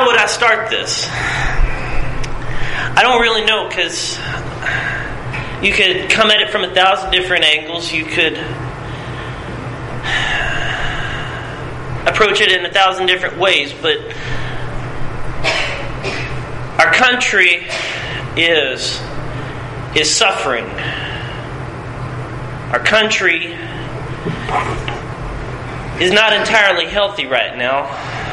how would I start this? I don't really know, because you could come at it from 1,000 different angles. You could approach it in 1,000 different ways, but our country is suffering. Our country is not entirely healthy right now.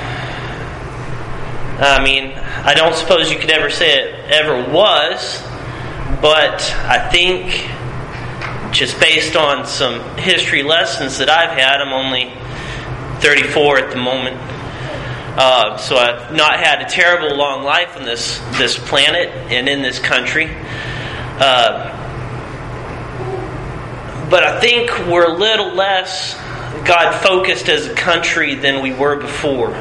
I mean, I don't suppose you could ever say it ever was, but I think just based on some history lessons that I've had, I'm only 34 at the moment, so I've not had a terrible long life on this planet and in this country. But I think we're a little less God-focused as a country than we were before.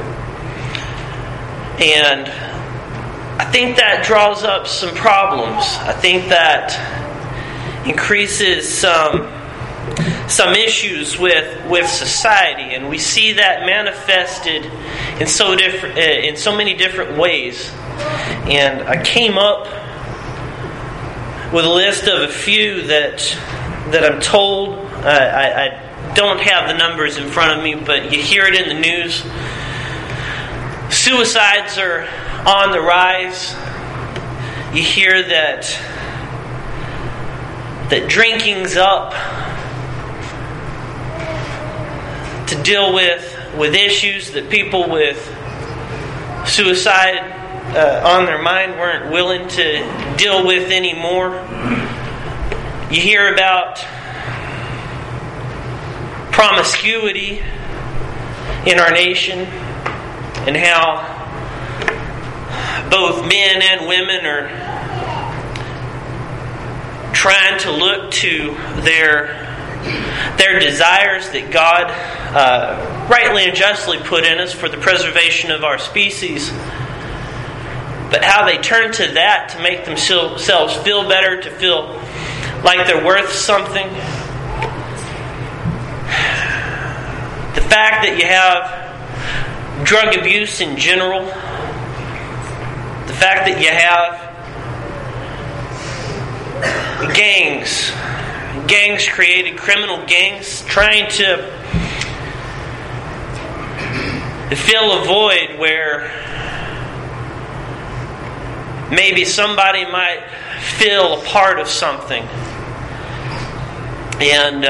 And I think that draws up some problems. I think that increases some issues with society, and we see that manifested in so many different ways. And I came up with a list of a few that I'm told. I don't have the numbers in front of me, but you hear it in the news. Suicides are on the rise. You hear that drinking's up to deal with issues that people with suicide on their mind weren't willing to deal with anymore. You hear about promiscuity in our nation and how both men and women are trying to look to their desires that God rightly and justly put in us for the preservation of our species, but how they turn to that to make themselves feel better, to feel like they're worth something. The fact that you have drug abuse in general, the fact that you have gangs created, criminal gangs trying to fill a void where maybe somebody might feel a part of something. And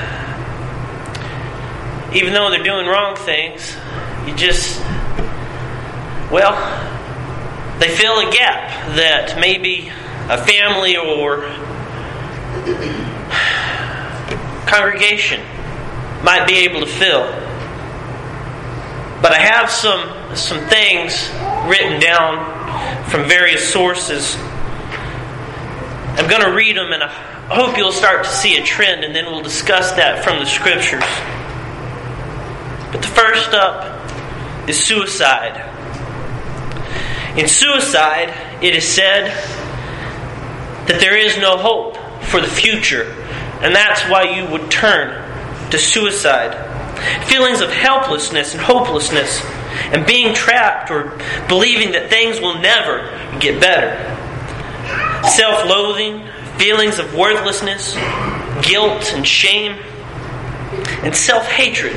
even though they're doing wrong things, they fill a gap that maybe a family or congregation might be able to fill. But I have some things written down from various sources. I'm going to read them, and I hope you'll start to see a trend, and then we'll discuss that from the Scriptures. But the first up is suicide. In suicide, it is said that there is no hope for the future, and that's why you would turn to suicide. Feelings of helplessness and hopelessness, and being trapped or believing that things will never get better. Self-loathing, feelings of worthlessness, guilt and shame, and self-hatred.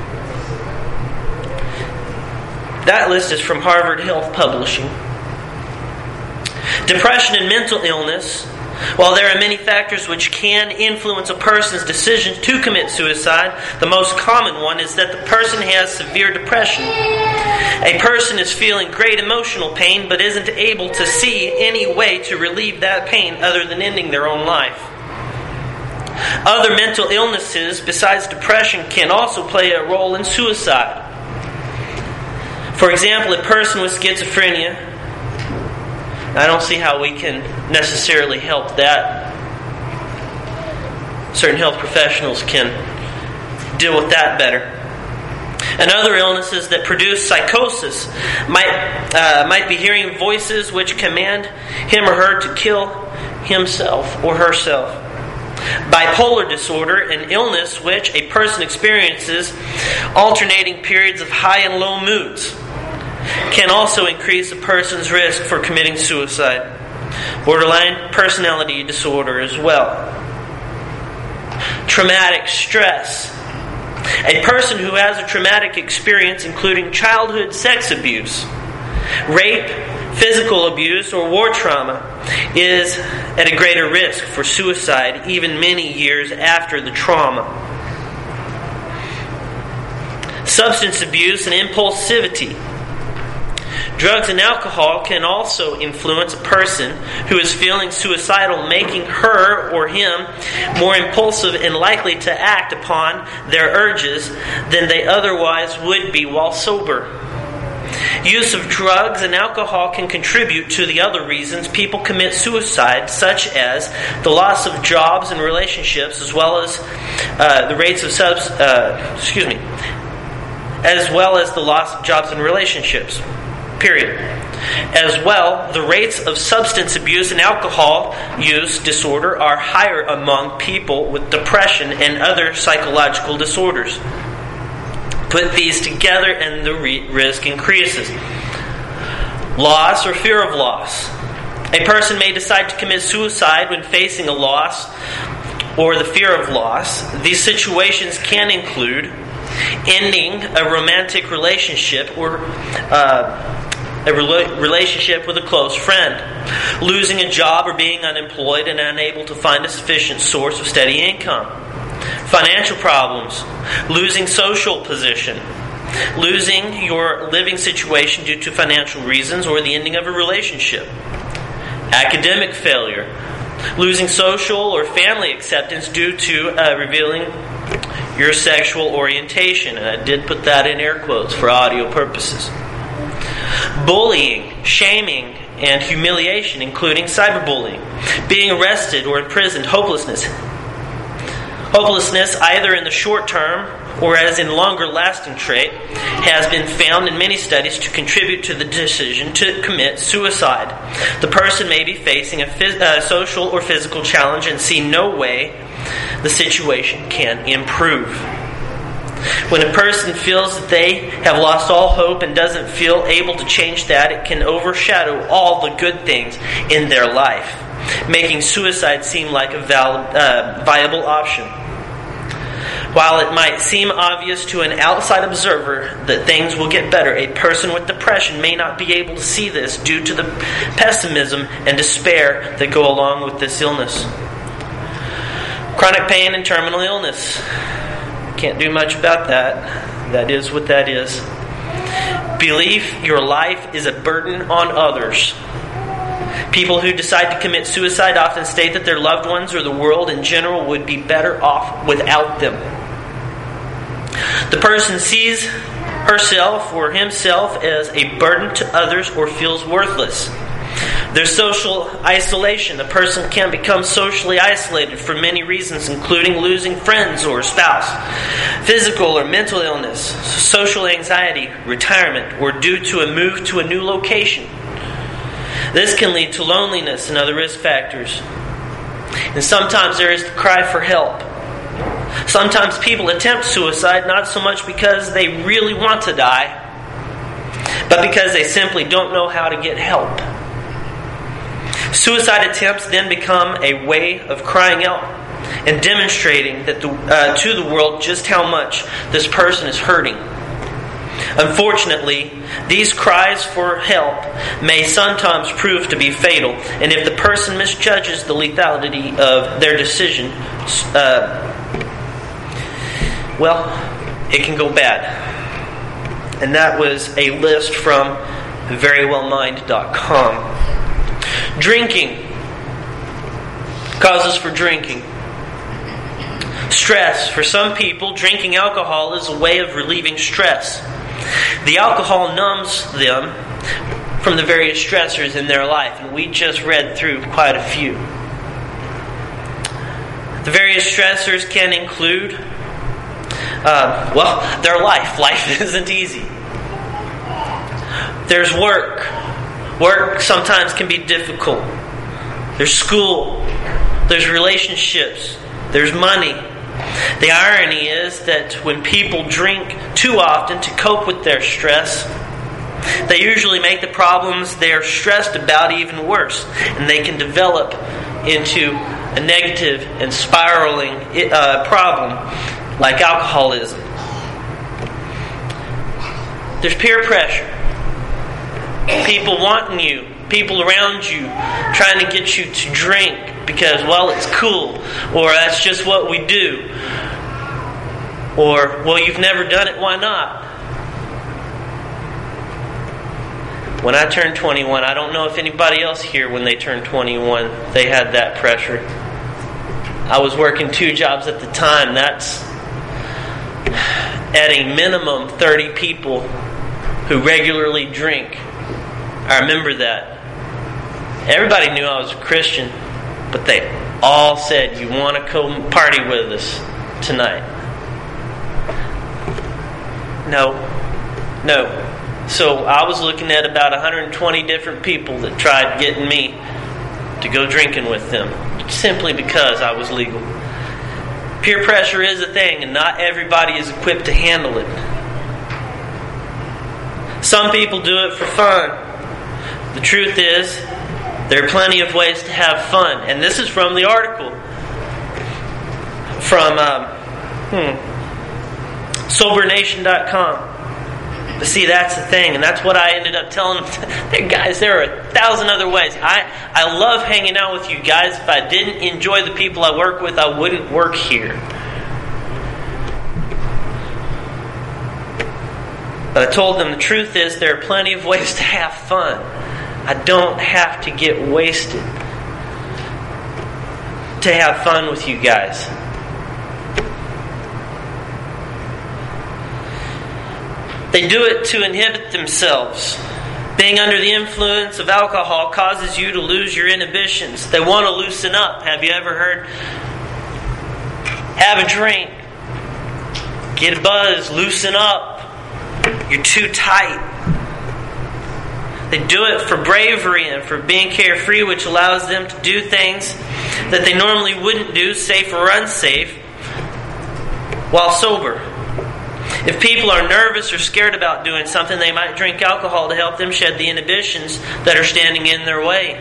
That list is from Harvard Health Publishing. Depression and mental illness. While there are many factors which can influence a person's decision to commit suicide, the most common one is that the person has severe depression. A person is feeling great emotional pain but isn't able to see any way to relieve that pain other than ending their own life. Other mental illnesses besides depression can also play a role in suicide. For example, a person with schizophrenia. I don't see how we can necessarily help that. Certain health professionals can deal with that better. And other illnesses that produce psychosis might be hearing voices which command him or her to kill himself or herself. Bipolar disorder, an illness which a person experiences alternating periods of high and low moods. can also increase a person's risk for committing suicide. Borderline personality disorder as well. Traumatic stress. A person who has a traumatic experience including childhood sex abuse, rape, physical abuse, or war trauma is at a greater risk for suicide even many years after the trauma. Substance abuse and impulsivity. Drugs and alcohol can also influence a person who is feeling suicidal, making her or him more impulsive and likely to act upon their urges than they otherwise would be while sober. Use of drugs and alcohol can contribute to the other reasons people commit suicide, such as the loss of jobs and relationships, as well as the rates of as well as the loss of jobs and relationships. Period. As well, the rates of substance abuse and alcohol use disorder are higher among people with depression and other psychological disorders. Put these together and the risk increases. Loss or fear of loss. A person may decide to commit suicide when facing a loss or the fear of loss. These situations can include ending a romantic relationship or a relationship with a close friend, losing a job or being unemployed and unable to find a sufficient source of steady income, financial problems, losing social position, losing your living situation due to financial reasons or the ending of a relationship, academic failure, losing social or family acceptance due to revealing your sexual orientation. And I did put that in air quotes for audio purposes. Bullying, shaming, and humiliation, including cyberbullying, being arrested or imprisoned, hopelessness. Hopelessness, either in the short term or as in longer lasting trait, has been found in many studies to contribute to the decision to commit suicide. The person may be facing a social or physical challenge and see no way the situation can improve. When a person feels that they have lost all hope and doesn't feel able to change that, it can overshadow all the good things in their life, making suicide seem like a viable option. While it might seem obvious to an outside observer that things will get better, a person with depression may not be able to see this due to the pessimism and despair that go along with this illness. Chronic pain and terminal illness. Can't do much about that. That is what that is. Belief your life is a burden on others. People who decide to commit suicide often state that their loved ones or the world in general would be better off without them. The person sees herself or himself as a burden to others or feels worthless. There's social isolation. A person can become socially isolated for many reasons, including losing friends or a spouse, physical or mental illness, social anxiety, retirement, or due to a move to a new location. This can lead to loneliness and other risk factors. And sometimes there is the cry for help. Sometimes people attempt suicide not so much because they really want to die, but because they simply don't know how to get help. Suicide attempts then become a way of crying out and demonstrating that to the world just how much this person is hurting. Unfortunately, these cries for help may sometimes prove to be fatal, and if the person misjudges the lethality of their decision, it can go bad. And that was a list from verywellmind.com. Drinking. Causes for drinking. Stress. For some people, drinking alcohol is a way of relieving stress. The alcohol numbs them from the various stressors in their life, and we just read through quite a few. The various stressors can include, their life. Life isn't easy. There's work. Work sometimes can be difficult. There's school. There's relationships. There's money. The irony is that when people drink too often to cope with their stress, They usually make the problems they're stressed about even worse, and they can develop into a negative and spiraling problem like alcoholism. There's peer pressure. People wanting you, people around you trying to get you to drink because, well, it's cool, or that's just what we do, or, well, you've never done it, why not? When I turned 21, I don't know if anybody else here, when they turned 21, they had that pressure. I was working 2 jobs at the time. That's at a minimum 30 people who regularly drink. I remember that. Everybody knew I was a Christian, but they all said, "You want to come party with us tonight?" No. So I was looking at about 120 different people that tried getting me to go drinking with them, simply because I was legal. Peer pressure is a thing, and not everybody is equipped to handle it. Some people do it for fun. The truth is, there are plenty of ways to have fun. And this is from the article from SoberNation.com. But see, that's the thing, and that's what I ended up telling them. Guys, there are 1,000 other ways. I love hanging out with you guys. If I didn't enjoy the people I work with, I wouldn't work here. But I told them the truth is there are plenty of ways to have fun. I don't have to get wasted to have fun with you guys. They do it to inhibit themselves. Being under the influence of alcohol causes you to lose your inhibitions. They want to loosen up. Have you ever heard? Have a drink. Get a buzz. Loosen up. You're too tight. They do it for bravery and for being carefree, which allows them to do things that they normally wouldn't do, safe or unsafe, while sober. If people are nervous or scared about doing something, they might drink alcohol to help them shed the inhibitions that are standing in their way.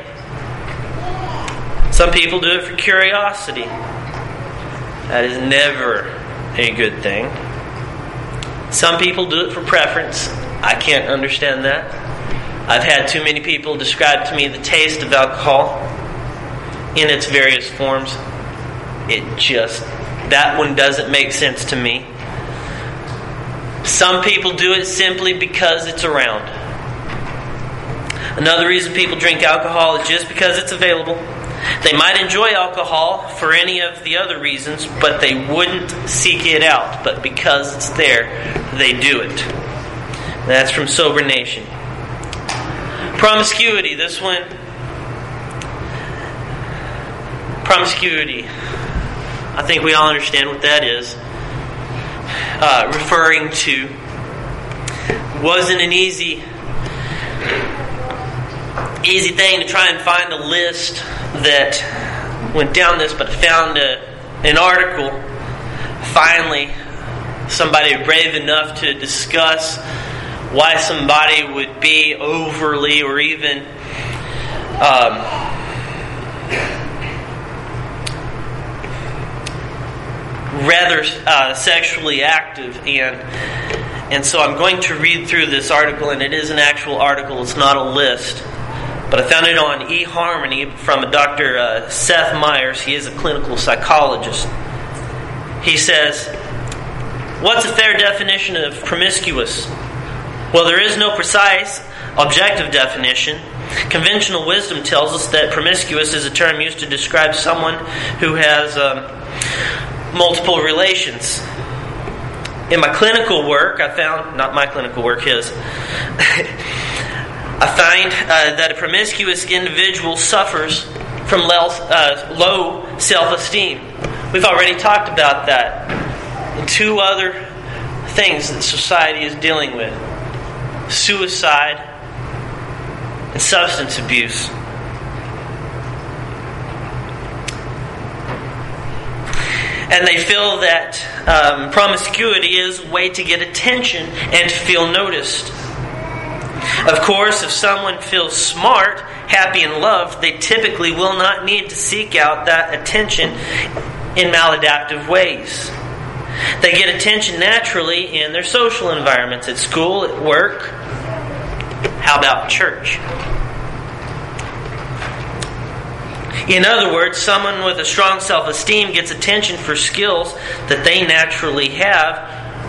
Some people do it for curiosity. That is never a good thing. Some people do it for preference. I can't understand that. I've had too many people describe to me the taste of alcohol in its various forms. That one doesn't make sense to me. Some people do it simply because it's around. Another reason people drink alcohol is just because it's available. They might enjoy alcohol for any of the other reasons, but they wouldn't seek it out. But because it's there, they do it. That's from Sober Nation. Promiscuity. This one. Promiscuity. I think we all understand what that is. Referring to, wasn't an easy thing to try and find a list that went down this, but I found an article. Finally, somebody brave enough to discuss why somebody would be overly or even rather sexually active, and so I'm going to read through this article, and it is an actual article, it's not a list, but I found it on eHarmony from a Dr. Seth Meyers. He is a clinical psychologist. He says, what's a fair definition of promiscuous? Well, there is no precise objective definition. Conventional wisdom tells us that promiscuous is a term used to describe someone who has multiple relations. In my clinical work, I found, not my clinical work, his, I find that a promiscuous individual suffers from low self-esteem. We've already talked about that. And 2 other things that society is dealing with: suicide and substance abuse. And they feel that promiscuity is a way to get attention and to feel noticed. Of course, if someone feels smart, happy, and loved, they typically will not need to seek out that attention in maladaptive ways. They get attention naturally in their social environments, at school, at work. How about church? In other words, someone with a strong self-esteem gets attention for skills that they naturally have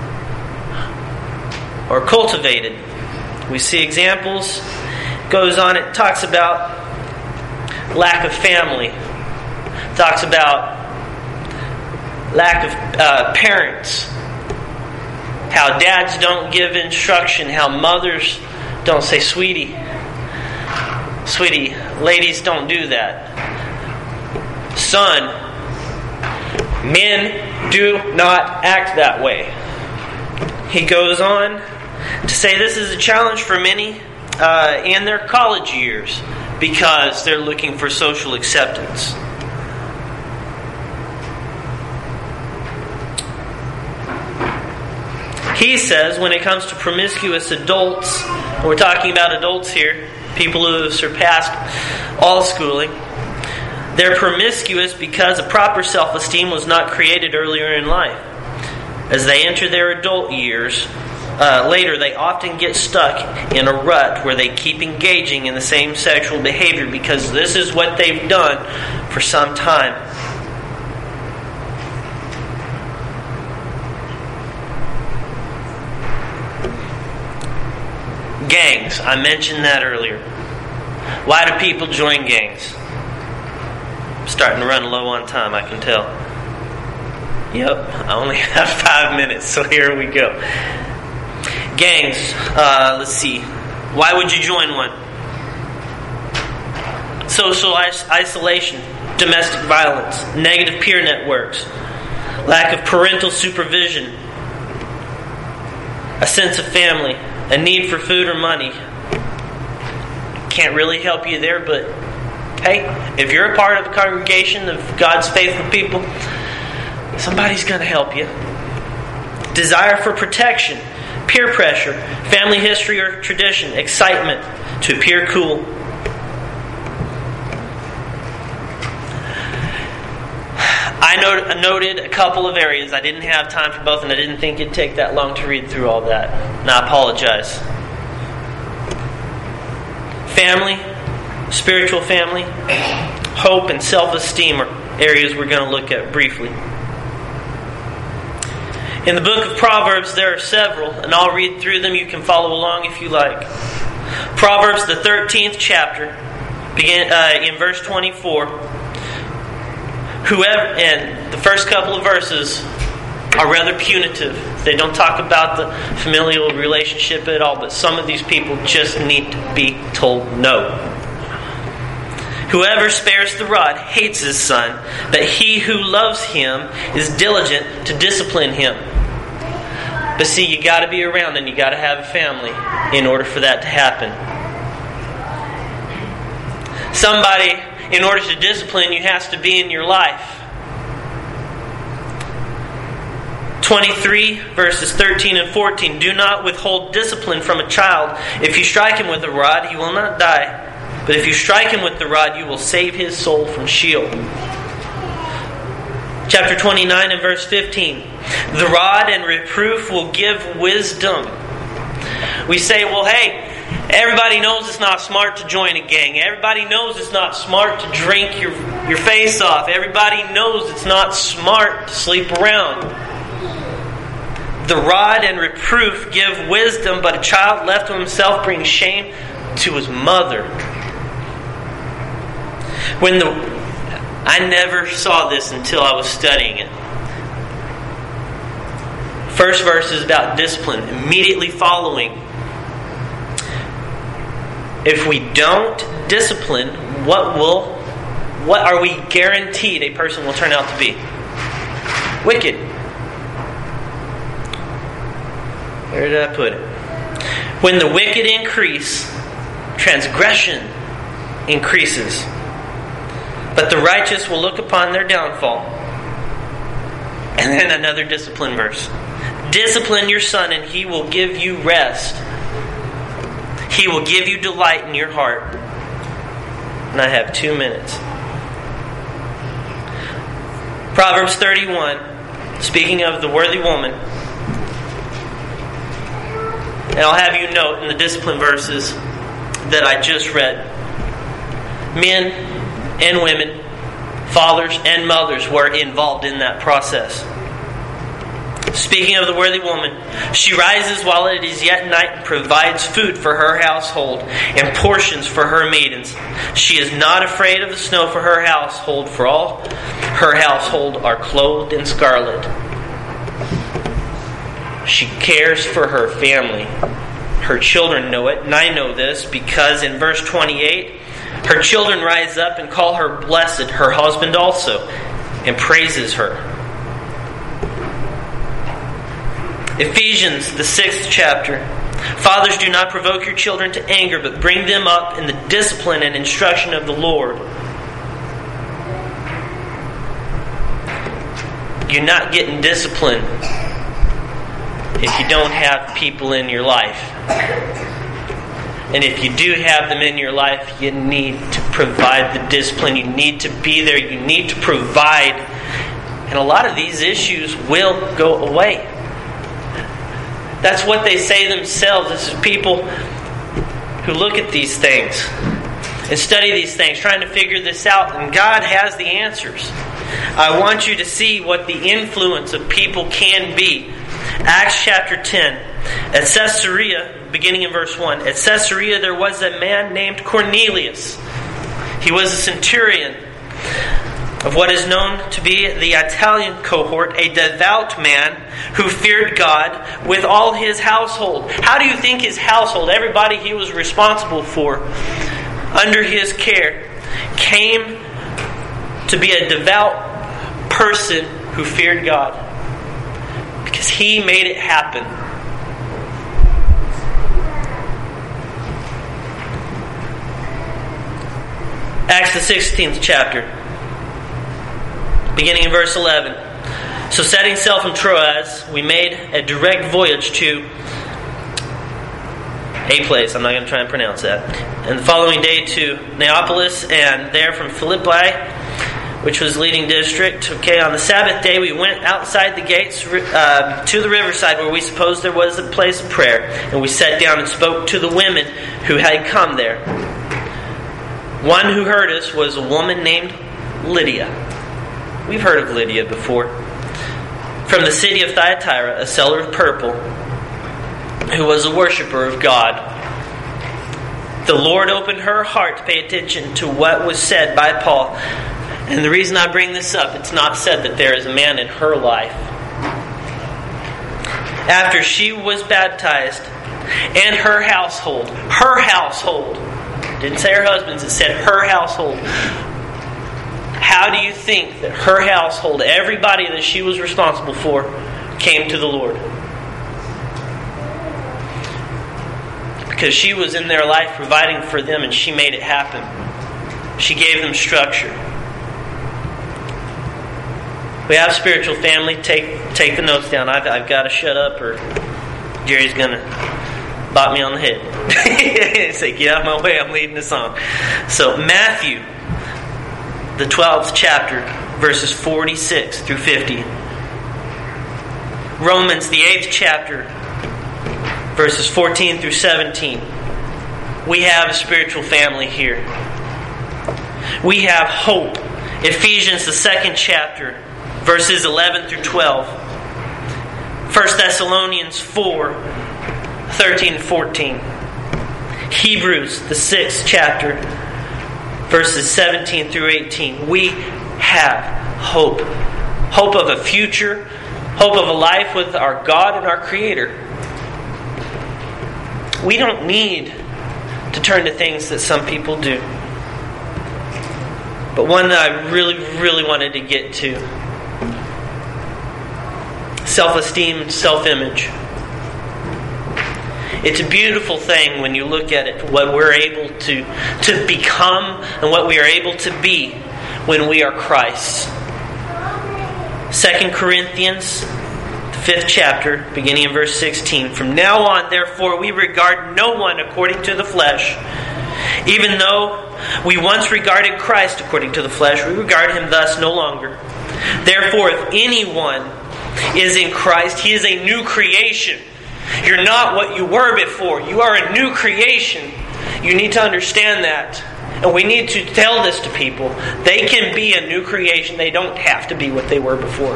or cultivated. We see examples. Goes on, it talks about lack of family. Talks about lack of parents. How dads don't give instruction. How mothers don't say, sweetie, ladies don't do that. Son, men do not act that way. He goes on to say this is a challenge for many in their college years because they're looking for social acceptance. He says when it comes to promiscuous adults, and we're talking about adults here, people who have surpassed all schooling, they're promiscuous because a proper self-esteem was not created earlier in life. As they enter their adult years, later they often get stuck in a rut where they keep engaging in the same sexual behavior because this is what they've done for some time. Gangs, I mentioned that earlier. Why do people join gangs? I'm starting to run low on time, I can tell. Yep, I only have 5 minutes, so here we go. Gangs, let's see. Why would you join one? Social isolation, domestic violence, negative peer networks, lack of parental supervision, a sense of family, a need for food or money. Can't really help you there, but hey, if you're a part of a congregation of God's faithful people, somebody's going to help you. Desire for protection, peer pressure, family history or tradition, excitement to appear cool. I noted a couple of areas. I didn't have time for both, and I didn't think it'd take that long to read through all that. And I apologize. Family, spiritual family, hope, and self-esteem are areas we're going to look at briefly. In the book of Proverbs, there are several, and I'll read through them. You can follow along if you like. Proverbs, the 13th chapter, begin in verse 24. And the first couple of verses are rather punitive. They don't talk about the familial relationship at all, but some of these people just need to be told no. Whoever spares the rod hates his son, but he who loves him is diligent to discipline him. But see, you got to be around and you got to have a family in order for that to happen. Somebody, in order to discipline you, has to be in your life. 23 verses 13 and 14. Do not withhold discipline from a child. If you strike him with a rod, he will not die. But if you strike him with the rod, you will save his soul from Sheol. Chapter 29 and verse 15. The rod and reproof will give wisdom. We say, well, hey, everybody knows it's not smart to join a gang. Everybody knows it's not smart to drink your face off. Everybody knows it's not smart to sleep around. The rod and reproof give wisdom, but a child left to himself brings shame to his mother. I never saw this until I was studying it. First verse is about discipline. Immediately following, if we don't discipline, what are we guaranteed a person will turn out to be? Wicked. Where did I put it? When the wicked increase, transgression increases. But the righteous will look upon their downfall. And then another discipline verse. Discipline your son and he will give you rest. He will give you delight in your heart. And I have 2 minutes. Proverbs 31, speaking of the worthy woman. And I'll have you note in the discipline verses that I just read, men and women, fathers and mothers were involved in that process. Speaking of the worthy woman, she rises while it is yet night and provides food for her household and portions for her maidens. She is not afraid of the snow for her household, for all her household are clothed in scarlet. She cares for her family. Her children know it, and I know this because in verse 28, her children rise up and call her blessed, her husband also, and praises her. Ephesians, the 6th chapter. Fathers, do not provoke your children to anger, but bring them up in the discipline and instruction of the Lord. You're not getting discipline if you don't have people in your life. And if you do have them in your life, you need to provide the discipline. You need to be there. You need to provide. And a lot of these issues will go away. That's what they say themselves. This is people who look at these things and study these things, trying to figure this out. And God has the answers. I want you to see what the influence of people can be. Acts chapter 10. At Caesarea, beginning in verse 1. At Caesarea there was a man named Cornelius. He was a centurion of what is known to be the Italian cohort, a devout man who feared God with all his household. How do you think his household, everybody he was responsible for, under his care, came to be a devout person who feared God? Because he made it happen. Acts the 16th chapter. Beginning in verse 11. So setting sail from Troas, we made a direct voyage to a place. I'm not going to try and pronounce that. And the following day to Neapolis, and there from Philippi, which was leading district. Okay, on the Sabbath day we went outside the gates to the riverside where we supposed there was a place of prayer. And we sat down and spoke to the women who had come there. One who heard us was a woman named Lydia. We've heard of Lydia before. From the city of Thyatira, a seller of purple, who was a worshiper of God. The Lord opened her heart to pay attention to what was said by Paul. And the reason I bring this up, it's not said that there is a man in her life. After she was baptized, and her household, didn't say her husband's, it said her household. How do you think that her household, everybody that she was responsible for, came to the Lord? Because she was in their life providing for them, and she made it happen. She gave them structure. We have spiritual family. Take the notes down. I've got to shut up, or Jerry's going to bop me on the head. Say, get out of my way, I'm leading the song. So Matthew, the 12th chapter, verses 46 through 50. Romans, the 8th chapter, verses 14 through 17. We have a spiritual family here. We have hope. Ephesians, the 2nd chapter, verses 11 through 12. 1 Thessalonians 4, 13 and 14. Hebrews, the 6th chapter, verses 17 through 18. We have hope. Hope of a future. Hope of a life with our God and our Creator. We don't need to turn to things that some people do. But one that I really, really wanted to get to. Self-esteem, self-image. It's a beautiful thing when you look at it, what we're able to become and what we are able to be when we are Christ. 2 Corinthians, the 5th chapter, beginning in verse 16. From now on, therefore, we regard no one according to the flesh. Even though we once regarded Christ according to the flesh, we regard Him thus no longer. Therefore, if anyone is in Christ, he is a new creation. You're not what you were before. You are a new creation. You need to understand that. And we need to tell this to people. They can be a new creation. They don't have to be what they were before.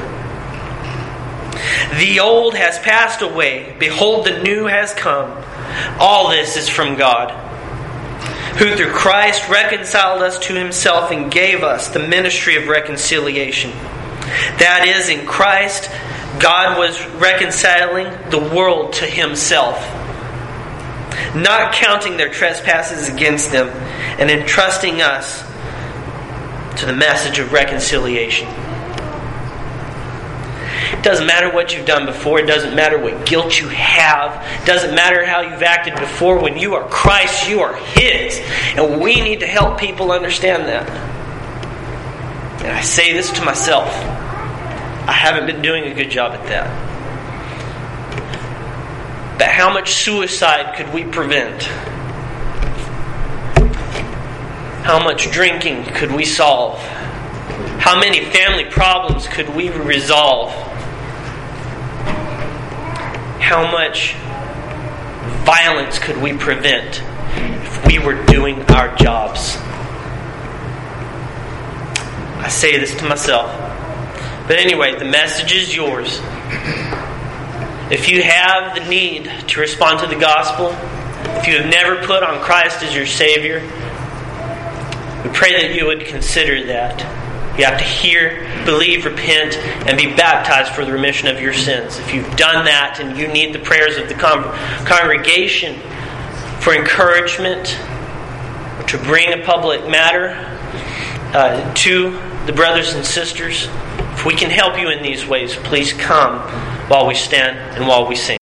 The old has passed away. Behold, the new has come. All this is from God, who through Christ reconciled us to Himself and gave us the ministry of reconciliation. That is, in Christ, God was reconciling the world to Himself, not counting their trespasses against them, and entrusting us to the message of reconciliation. It doesn't matter what you've done before. It doesn't matter what guilt you have. It doesn't matter how you've acted before. When you are Christ, you are His. And we need to help people understand that. And I say this to myself. I haven't been doing a good job at that. But how much suicide could we prevent? How much drinking could we solve? How many family problems could we resolve? How much violence could we prevent if we were doing our jobs? I say this to myself. But anyway, the message is yours. If you have the need to respond to the gospel, if you have never put on Christ as your Savior, we pray that you would consider that. You have to hear, believe, repent, and be baptized for the remission of your sins. If you've done that and you need the prayers of the congregation for encouragement or to bring a public matter to the brothers and sisters, if we can help you in these ways, please come while we stand and while we sing.